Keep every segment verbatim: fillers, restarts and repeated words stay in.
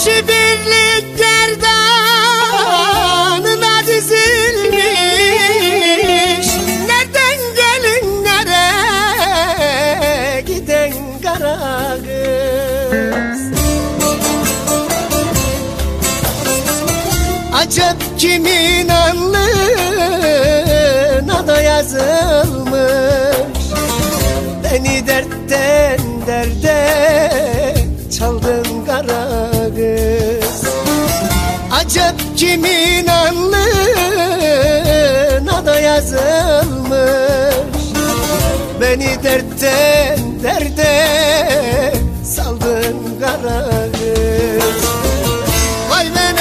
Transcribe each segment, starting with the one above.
Başı birlik gerdanına dizilmiş. Nereden gelin nereye giden kara kız. Acep kimin alnına da yazılmış. Beni dertten derde çaldın kara kız. Acep kimin alnına da yazılmış. Beni dertten derde saldın kara kız. Vay ben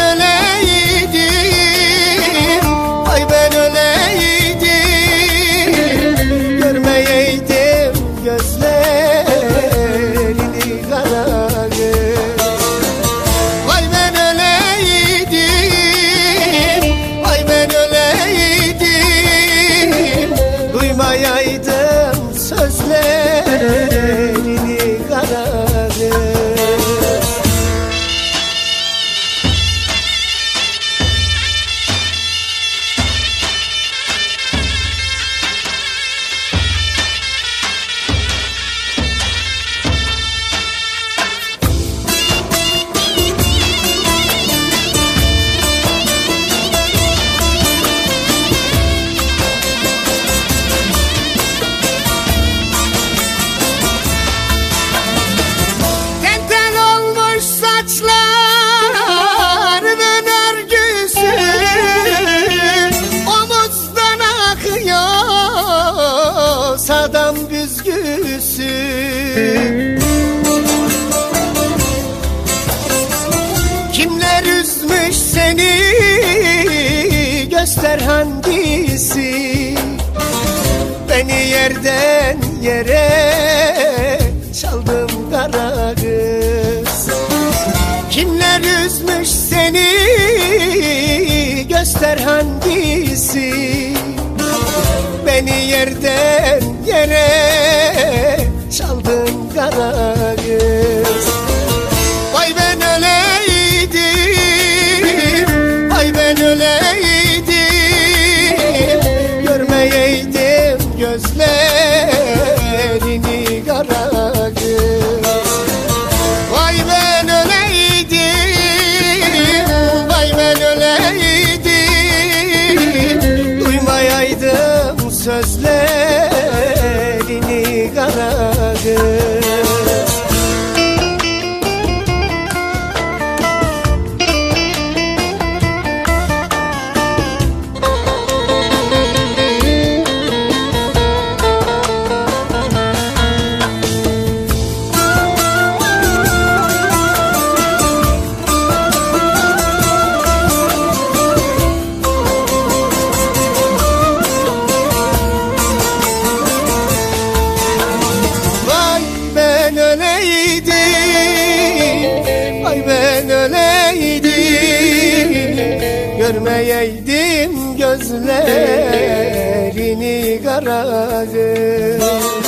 öleydim, vay ben öleydim, görmeyeydim gözlerini kara kız. Vay ben öleydim, vay ben öleydim, duymayaydım sözlerini kara kız. Saçlarının örgüsü omuzdan akıyor sadam büzgüsü. Kimler üzmüş seni göster hangisi. Beni yerden yere çaldım kara kız. Kimler üzmüş seni göster hangisi. Beni yerden yere çaldın kara kız. Vay ben öleydim, vay ben öleydim, görmeyeydim gözlerini kara kız. Vay ben öleydim, vay ben öleydim, duymayaydım sözlerini kara kız. Ay ben öleydim, görmeyeydim gözlerini kara kız.